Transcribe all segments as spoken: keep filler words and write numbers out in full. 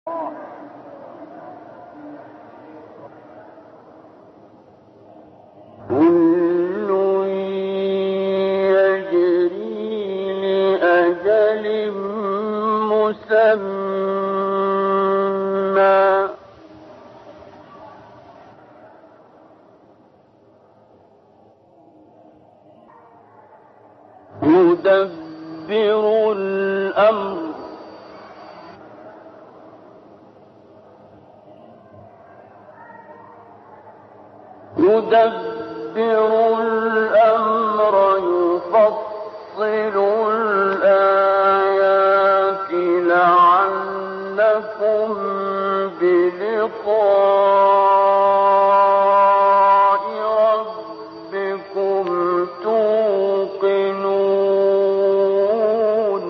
يدبر الأمر يدبر الأمر يفصل الآيات لعلكم بلقاء ربكم توقنون.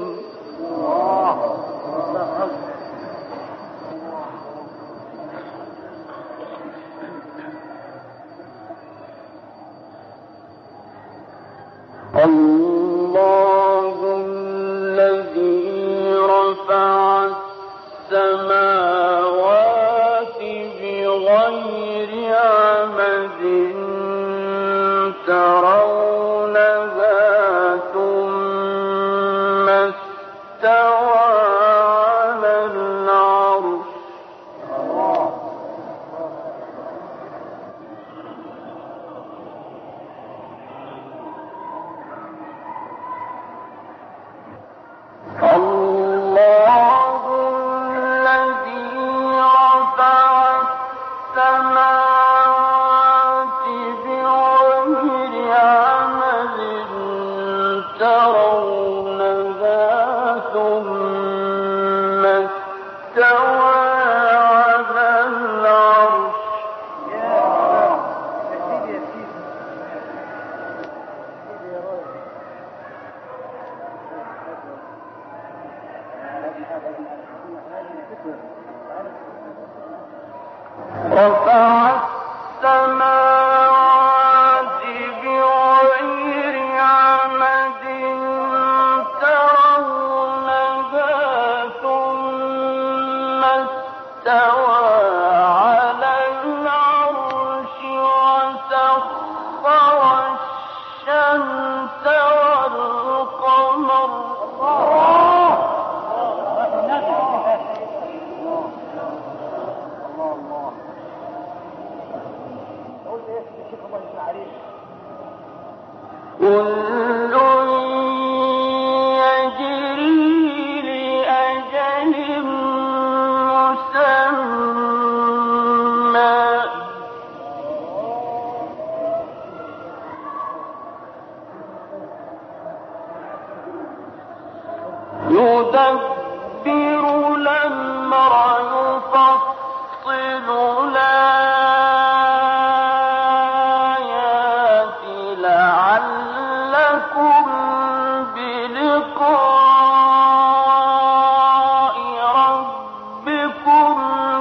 الله الذي رفع السماوات بغير عمد ترونها ثم استوى على العرش. الله الذي رفع السماوات بغير عمد ترونها ثم استوى على العرش. رفع السماوات بغير عمد ترونها ثم استوى على العرش وسخر الشمس والقمر. كل يجري لأجل مسمى يدبر الأمر يفصل الآيات لعلكم بلقاء ربكم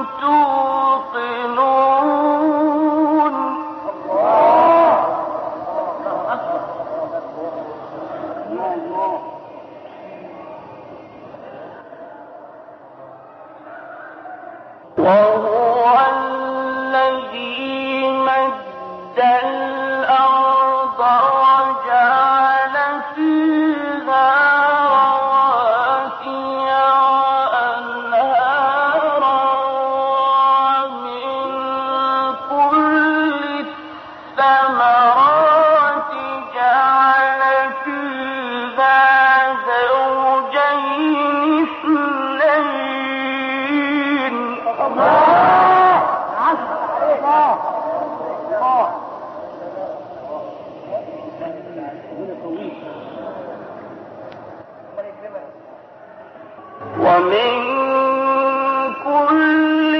توقنون. وهو الذي مد الأرض وجعل فيها رواسي وأنهارا ومن كل الثمرات جعل فيها زوجين اثنين. ومن كل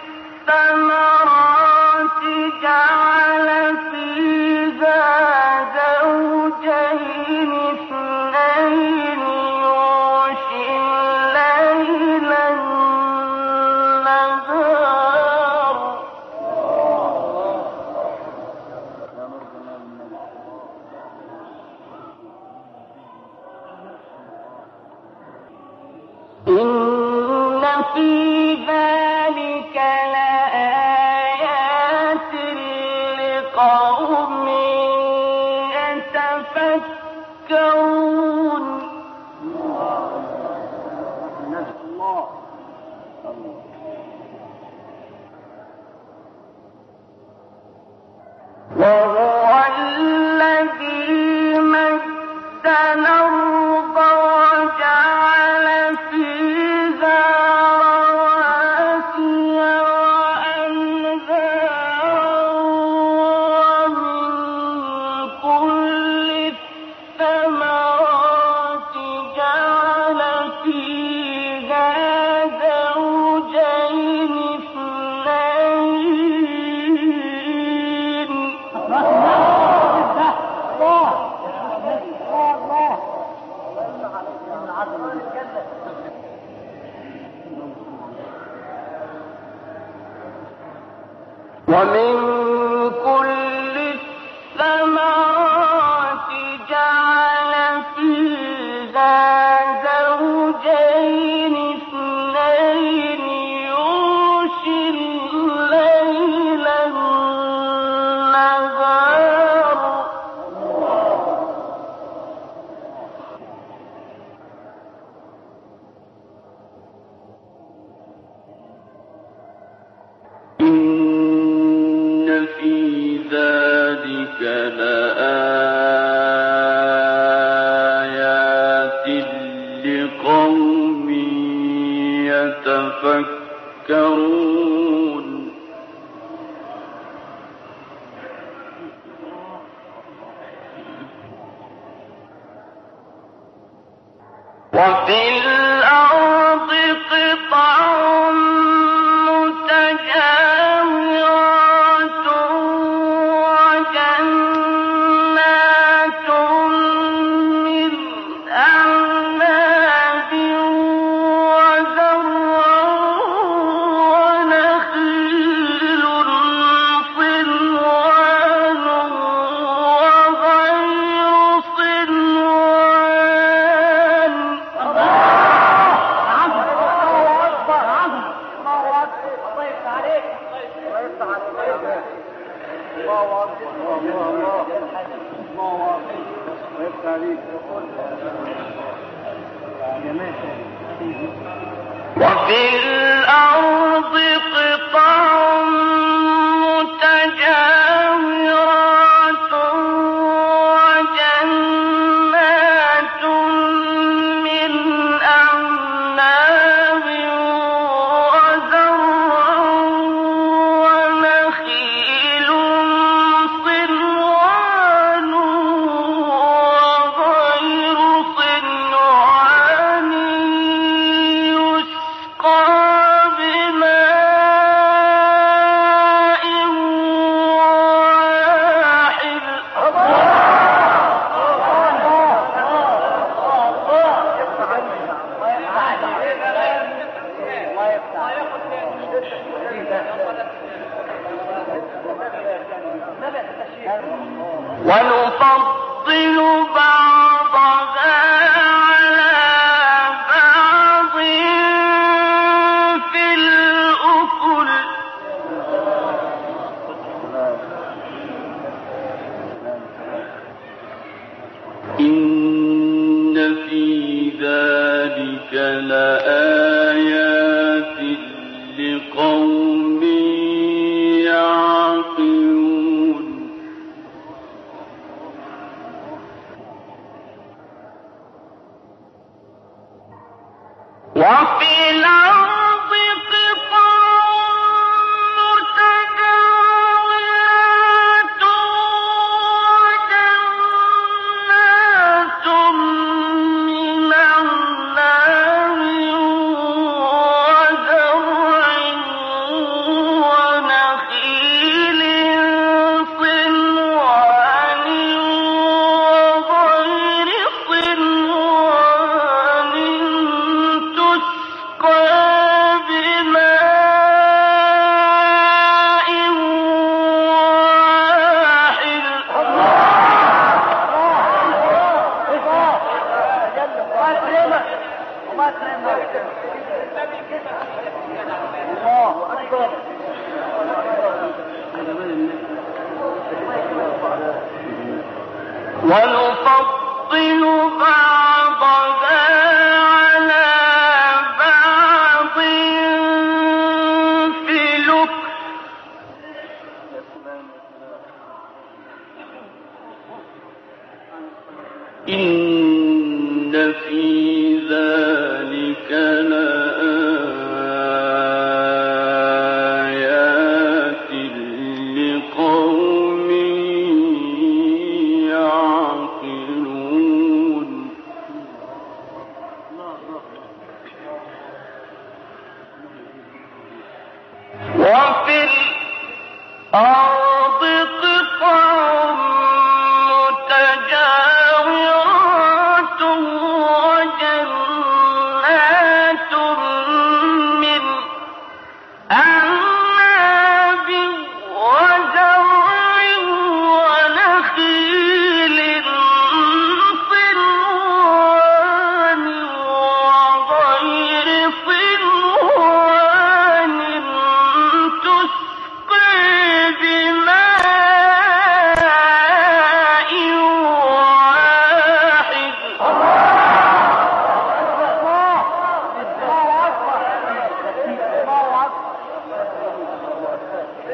الثمرات جعل فيها زوجين اثنين يغشي الليل النهار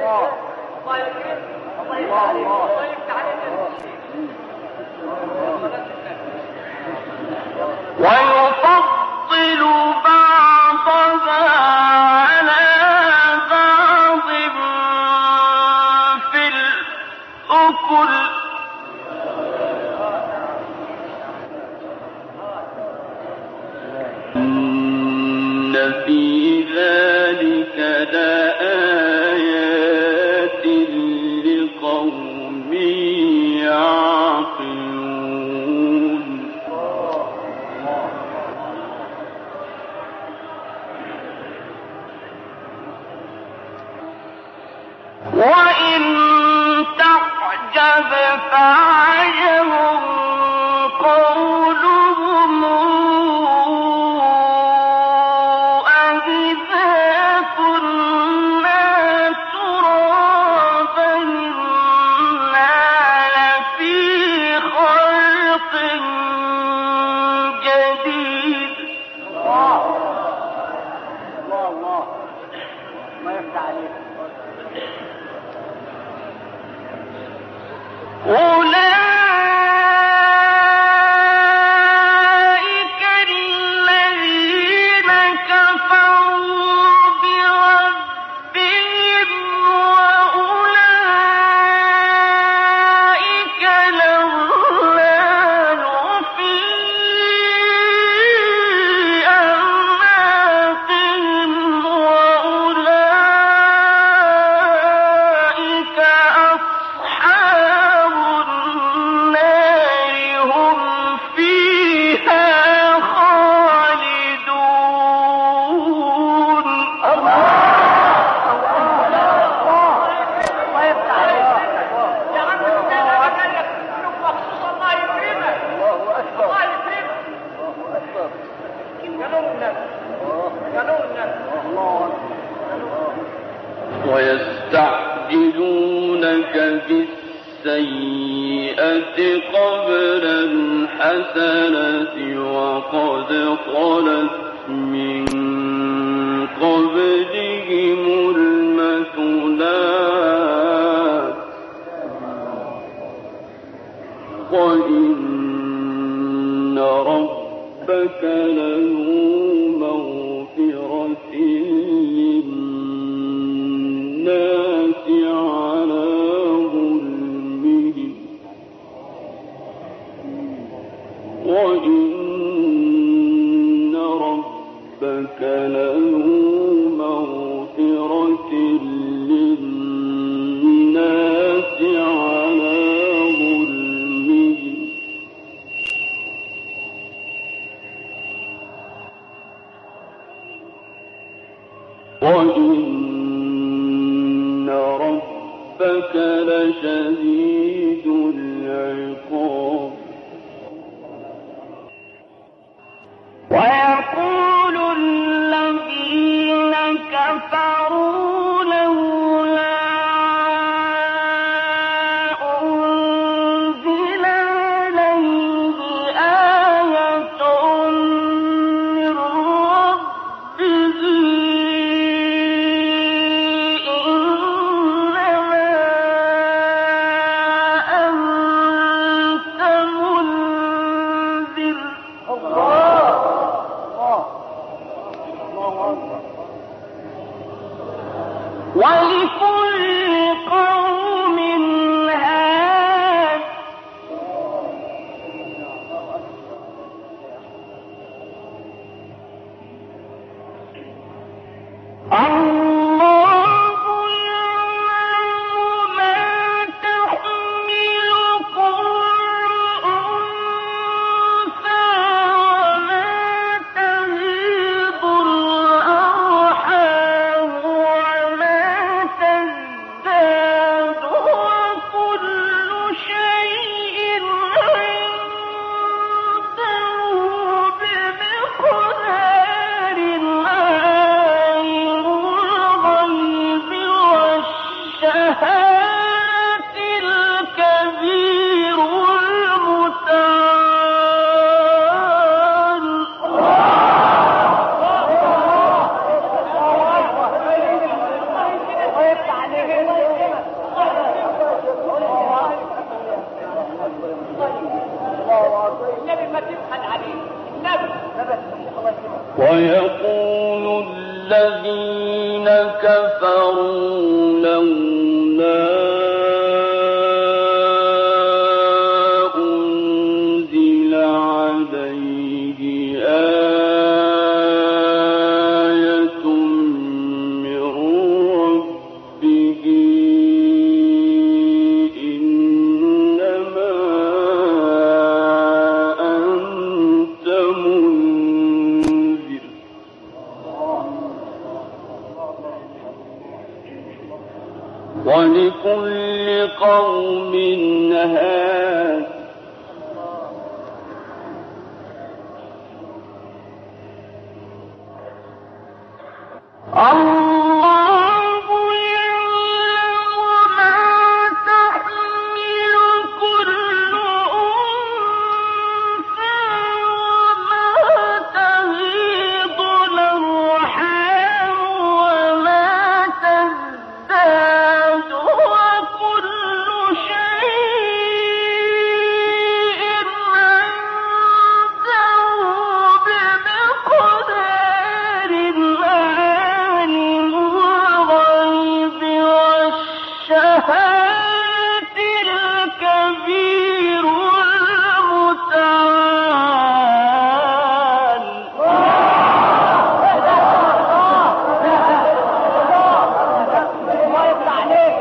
ويفضل بعضها على بعض في الأكل إن في ذلك لآيات لقوم يعقلون وإن تعجب فعجب قولهم أإذا كنا ترابا إنا لفي خلق جديد. الله الله الله ما يفتح عليك. أولئك الذين كفروا بربهم وأولئك الأغلال في أعناقهم وأولئك أصحاب النار هم فيها خالدون. الله الله يفتح عليك يا عم. انت انا قال لك كلك مخصوص. الله يكرمك. الله اكبر. الله يكرمك. الله اكبر. يا نور النبي يا نور النبي. الله ويستعجلونك بالسيئة قبل الحسنة وقد خلت من قبلهم المثلات وإن ربك لذو مغفرة للناس على ظلمهم وإن ربك لذو مغفرة للناس على ظلمهم وإن ربك لشديد العقاب. ويقول الذين كفروا لولا أنزل عليه آية من ربه إنما أنت منذر. الله ولكل قوم هاد. الله يعلم ما تحمل كل أنثى وما تغيض الأرحام وما تزداد الذين كفروا لولا أنزل عليه آية من ربه إنما أنت منذر ولكل قوم هاد الله يعلم ما تحمل كل أنثى وما تغيض الأرحام وما تزداد وكل شيء عنده بمقدار عالم الغيب والشهادة الكبير المتعال الله يفتح عليك.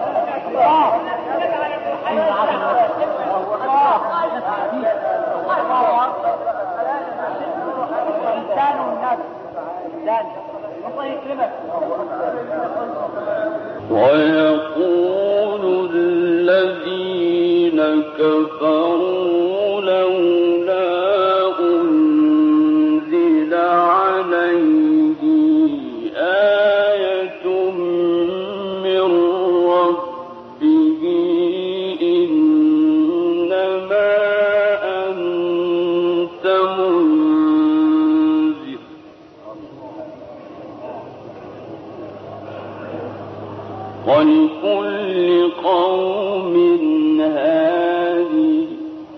الإنسان والناس الإنسان الله يكرمك. ويقول الذين كفروا لولا أنزل عليه آية من ربه إنما أنت منذر ولكل قوم هادي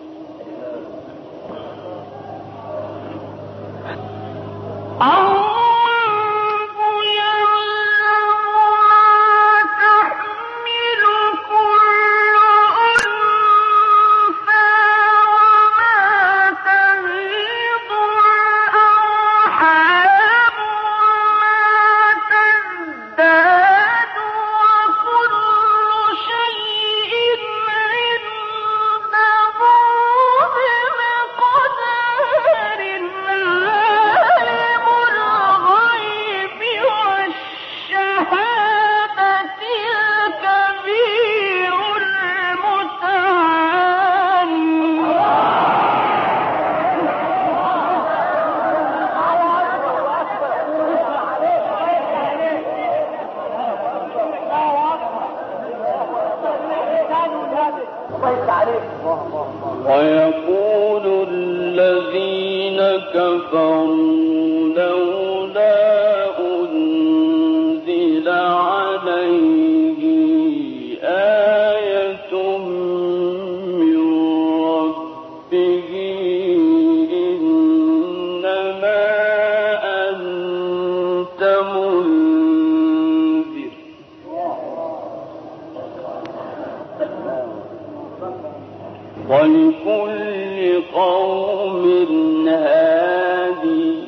الله يعلم ما تحمل كل أنثى وما تغيض الأرحام وما تزداد وكل شيء عنده بمقدار عالم الغيب والشهادة الكبير المتعال ويقول الذين كفروا لولا أنزل عليه آية من ربه إنما أنت منذر ولكل قوم هادي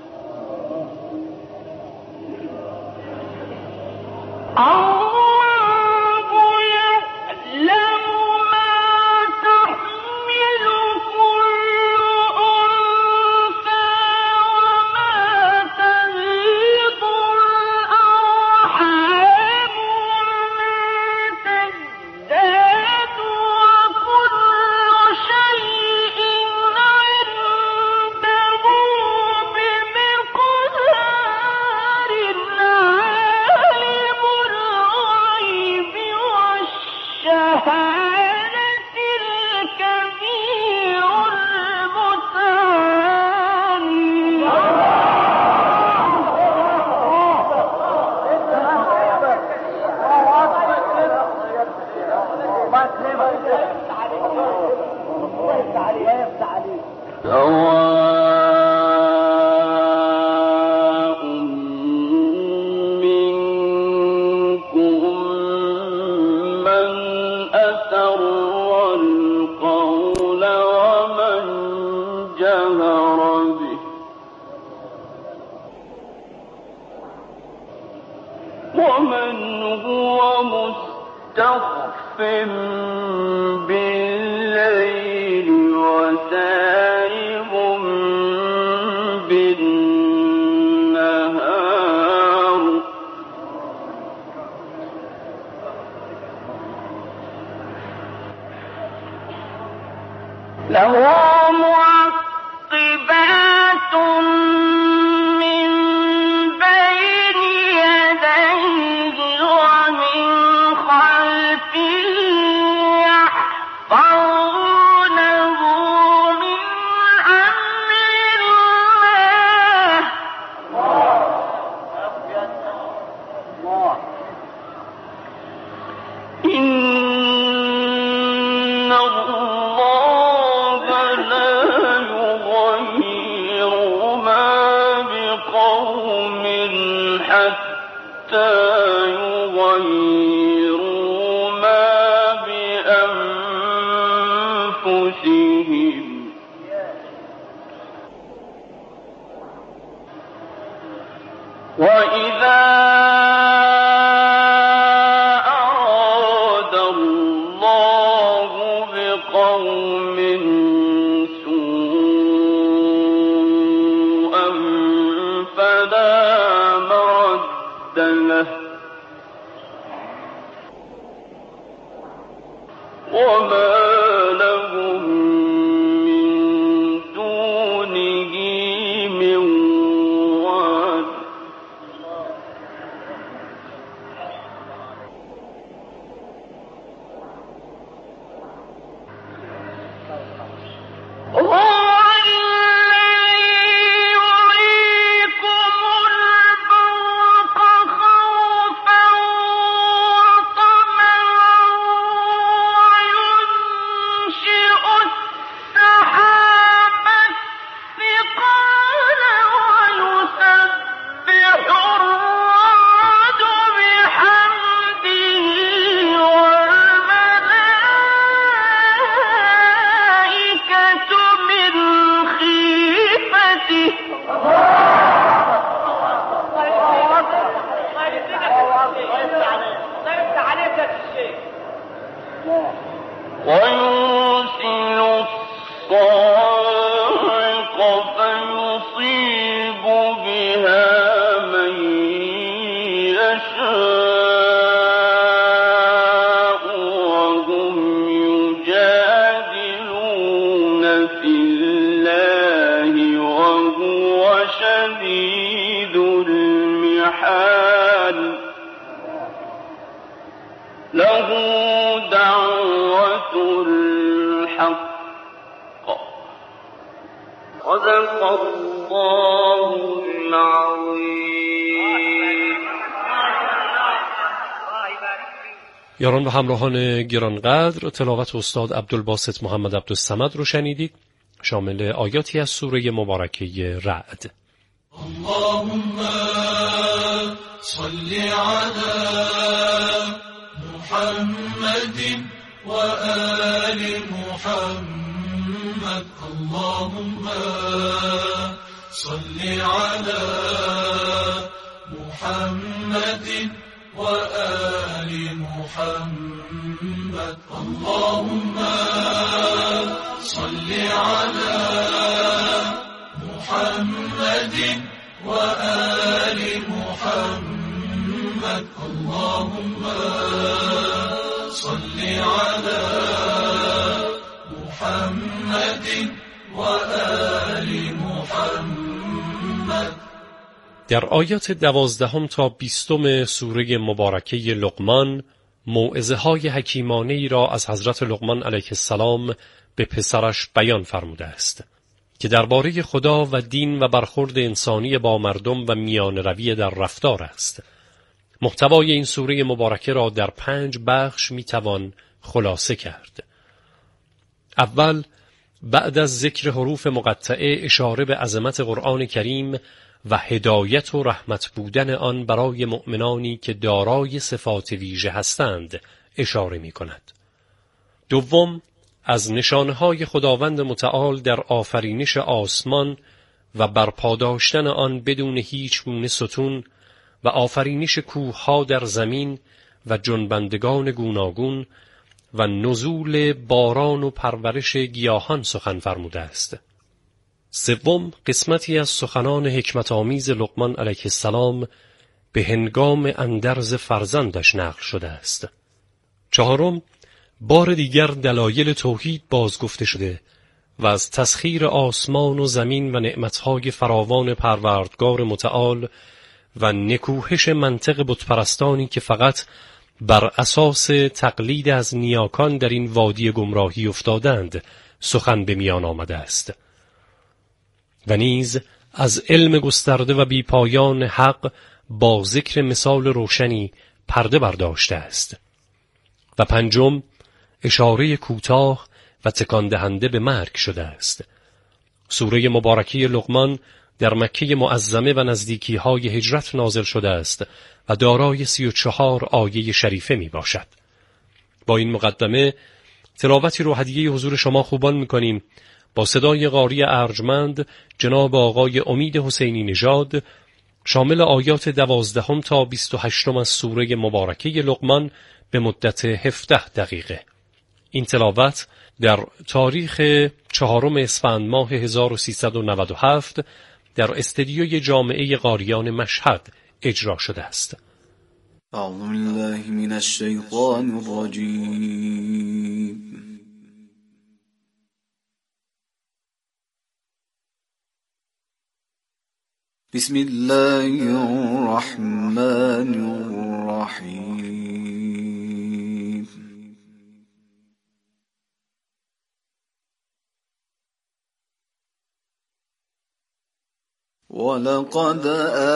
الله يعلم ما تحمل كل أنثى وما تغيض الأرحام وما تزداد وكل شيء عنده بمقدار عالم الغيب والشهادة الكبير المتعال سواء ومن هو مستخف بالليل وسارب بالنهار له معقبات من بين يديه ومن خلفه يحفظونه من أمر الله إن الله لا يغير ما بقوم حتى يغيروا ما بأنفسهم وإذا أراد الله بقوم سوءا فلا مرد له وما لهم من دونه من واد هو الذي يريكم البرق خوفا وطمعا وينشئ السحاب الثقال ويسبح الرعد بحمده والملائكة من خيفته ويرسل الصاعق فيصيب بها من يشاء وهم يجادلون في الله وهو شديد المحال له دعوة الحق صدق الله العظيم. یاران و همراهان گرانقدر، تلاوت استاد عبدالباسط محمد عبدالصمد رو شنیدید، شامل آیاتی از سوره مبارکه رعد. اللهم صل على محمد وآل محمد اللهم صل على محمد وآل محمد اللهم صل على محمد وآل محمد اللهم صل على محمد وآل محمد. در آیات دوازدهم تا بیستم سوره مبارکه لقمان موعظه های حکیمانه ای را از حضرت لقمان علیه السلام به پسرش بیان فرموده است که درباره خدا و دین و برخورد انسانی با مردم و میان روی در رفتار است. محتوای این سوره مبارکه را در پنج بخش میتوان خلاصه کرد. اول، بعد از ذکر حروف مقطعه اشاره به عظمت قرآن کریم و هدایت و رحمت بودن آن برای مؤمنانی که دارای صفات ویژه هستند اشاره می کند. دوم، از نشانهای خداوند متعال در آفرینش آسمان و برپا داشتن آن بدون هیچ گونه ستون و آفرینش کوهها در زمین و جنبندگان گوناگون و نزول باران و پرورش گیاهان سخن فرموده است. سوم، قسمتی از سخنان حکمت آمیز لقمان علیه السلام به هنگام اندرز فرزندش نقل شده است. چهارم، بار دیگر دلایل توحید بازگفته شده و از تسخیر آسمان و زمین و نعمتهای فراوان پروردگار متعال و نکوهش منطق بتپرستانی که فقط بر اساس تقلید از نیاکان در این وادی گمراهی افتادند سخن به میان آمده است و نیز از علم گسترده و بیپایان حق با ذکر مثال روشنی پرده برداشته است. و پنجم، اشاره کوتاه و تکان دهنده به مرگ شده است. سوره مبارکه لقمان در مکه معظمه و نزدیکی‌های هجرت نازل شده است و دارای سی و چهار آیه شریفه می باشد. با این مقدمه تلاوتی رو هدیه حضور شما خوبان می کنیم با صدای قاری ارجمند جناب آقای امید حسینی نژاد، شامل آیات دوازدهم تا بیست و هشتم از سوره مبارکه لقمان به مدت هفده دقیقه. این تلاوت در تاریخ چهارم اسفند ماه هزار و سیصد و نود و هفت در استدیوی جامعه قاریان مشهد اجرا شده است. اعوذ بالله من الشیطان الرجیم. بسم الله الرحمن الرحیم. ولقد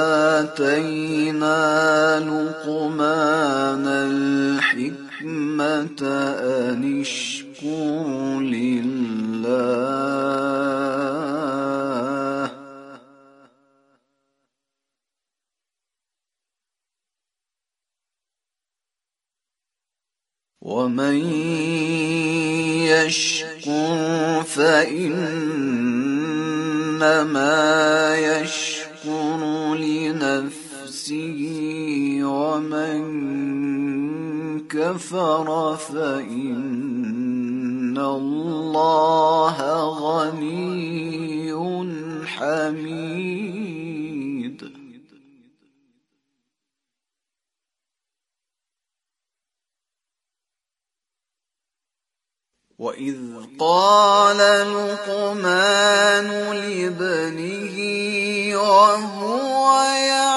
آتينا لقمان الحكمة أن اشكر لله ومن يشكر فإنما يشكر لنفسه ومن كفر فإن الله غني حميد. وَإِذْ قَالَ لُقْمَانُ لِابْنِهِ وَهُوَ